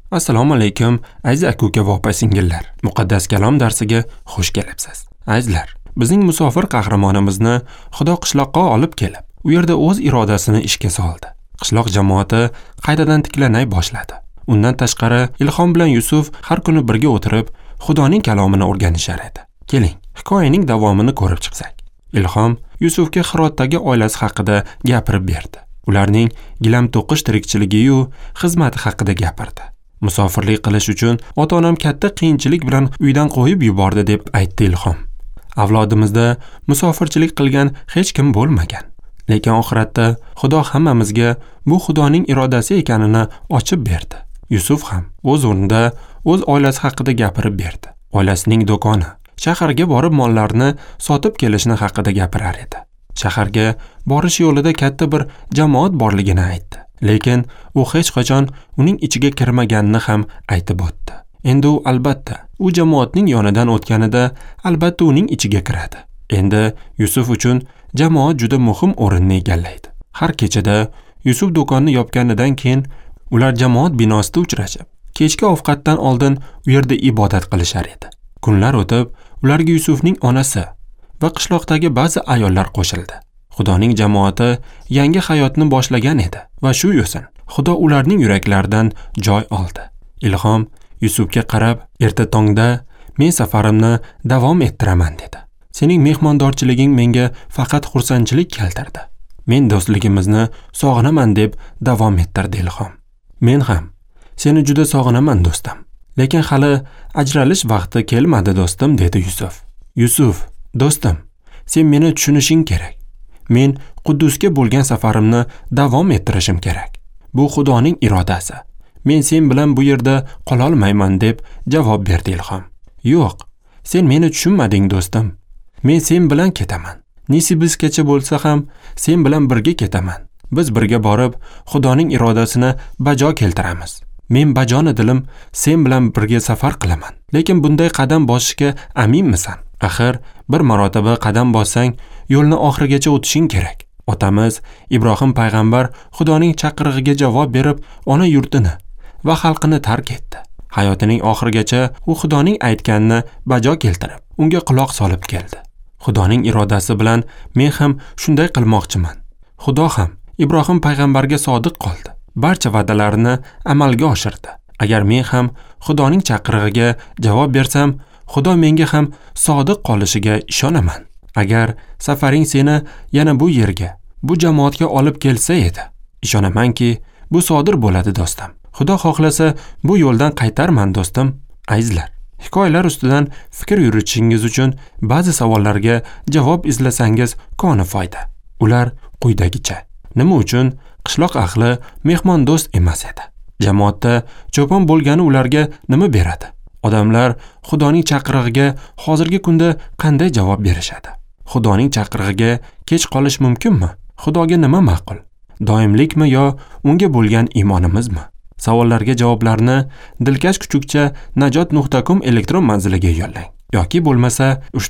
Assalomu alaykum, aziz aka-uka va opa-singillar. Muqaddas kalom darsiga xush kelibsiz. Azizlar, bizning musofir qahramonimizni Xudo qishloqqa olib kelib, u yerda o'z irodasini ishga soldi. Qishloq jamoati qaytadan tiklanay boshladi. Undan tashqari, Ilhom bilan Yusuf har kuni birga o'tirib, Xudoning kalomini o'rganishar edi. Keling, hikoyaning davomini ko'rib chiqsak. Ilhom Yusufga Hirotdagi oilasi haqida gapirib berdi. Ularning gilam to'qish tirikchiligi-yu xizmati haqida gapirdi. Musofirlik qilish uchun ota-onam katta qiyinchilik bilan uydan qo'yib yubordi deb aytdi Ilhom. Avlodimizda musofirchilik qilgan hech kim bo'lmagan. Lekin oxiratda Xudo hammamizga bu Xudoning irodasi ekanini ochib berdi. Yusuf ham o'z o'rnida o'z oilasi haqida gapirib berdi. Oilasining do'koni, shaharga borib mollarni sotib kelishni haqida gapirar edi. Shaharga borish yo'lida katta bir jamoat borligini aytdi. Lekin u hech qachon uning ichiga kirmaganini ham aytib o'tdi. Endi u albatta u jamoatning yonidan o'tganida albatta uning ichiga kiradi. Endi Yusuf uchun jamoat juda muhim o'rinni egallaydi. Har kechada Yusuf do'konni yopganidan keyin ular jamoat binosida uchrashib, kechki ovqatdan oldin u yerda ibodat qilishar edi. Kunlar o'tib, ularga Yusufning onasi va qishloqdagi ba'zi ayollar qo'shildi. Xudoning jamoati yangi hayotni boshlagan edi va shu yo'sin Xudo ularning yuraklaridan joy oldi. Ilhom Yusufga qarab, erta tongda men safarimni davom ettiraman dedi. Sening mehmondorchiliging menga faqat xursandchilik keltirdi. Men do'stligimizni sog'inaman deb davom ettirdi Ilhom. Men ham seni juda sog'inaman do'stim. Lekin hali ajralish vaqti kelmadi do'stim dedi Yusuf. Yusuf, do'stim, sen meni tushunishing kerak. Men Quddusga bo'lgan safarimni davom ettirishim kerak. Bu Xudoning irodasi. Men sen bilan bu yerda qola olmayman deb javob berdi Ilhom. Yo'q, sen meni tushunmading do'stim. Men sen bilan ketaman. Nisibizgacha bo'lsa ham sen bilan birga ketaman. Biz birga borib Xudoning irodasini bajo keltiramiz. Men bajoni dilim sen bilan birga safar qilaman. Lekin bunday qadam bosishga aminmisan? Axir bir marotaba qadam bossang, yo'lni oxirigacha o'tishing kerak. Otamiz Ibrohim payg'ambar Xudoning chaqirig'iga javob berib, ona yurtini va xalqini tark etdi. Hayotining oxirigacha u Xudoning aytganini bajo keltirib, unga quloq solib keldi. Xudoning irodasi bilan men ham shunday qilmoqchiman. Xudo ham Ibrohim payg'ambarga sodiq qoldi. Barcha va'dalarini amalga oshirdi. Agar men ham Xudoning chaqirig'iga javob bersam, Xudo menga ham sodiq qolishiga ishonaman. Agar safaring seni yana bu yerga, bu jamoatga olib kelsa edi, ishonamanki, bu sodir bo'ladi do'stim. Xudo xohlasa, bu yo'ldan qaytarman do'stim. Azizlar, hikoyalar ustidan fikr yuritishingiz uchun ba'zi savollarga javob izlasangiz koni foyda. Ular quyidagicha. Nima uchun qishloq ahli mehmon do'st emas edi? Jamoatda cho'pon bo'lgani ularga nima beradi? Odamlar Xudoning chaqirig'iga hozirgi kunda qanday javob berishadi? Xudoning chaqirig'iga kech qolish mumkinmi? Xudoga nima ma'qul? Doimlikmi yo unga bo'lgan iymonimizmi? Savollarga javoblarni Dilkash kuchukcha najot.com elektron manziliga yo'llang. Yoki bo'lmasa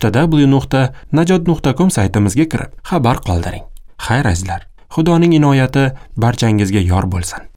www.najot.com saytimizga kirib xabar qoldiring. Xayr azizlar, Xudoning inoyati barchangizga yor bo'lsin.